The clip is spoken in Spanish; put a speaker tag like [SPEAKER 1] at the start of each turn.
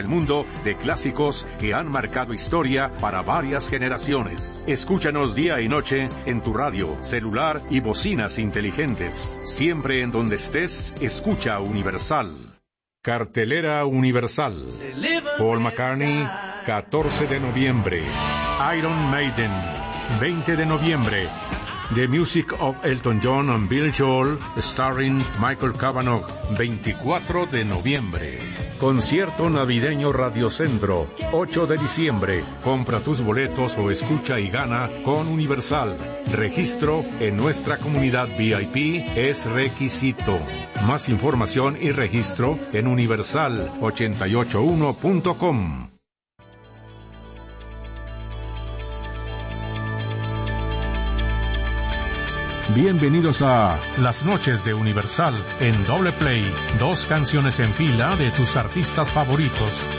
[SPEAKER 1] El mundo de clásicos que han marcado historia para varias generaciones. Escúchanos día y noche en tu radio, celular y bocinas inteligentes. Siempre en donde estés, escucha Universal. Cartelera Universal. Paul McCartney, 14 de noviembre. Iron Maiden, 20 de noviembre. The Music of Elton John and Billy Joel, starring Michael Cavanaugh, 24 de noviembre. Concierto navideño Radiocentro, 8 de diciembre. Compra tus boletos o escucha y gana con Universal. Registro en nuestra comunidad VIP es requisito. Más información y registro en universal881.com. Bienvenidos a Las Noches de Universal en Doble Play. 2 canciones en fila de tus artistas favoritos.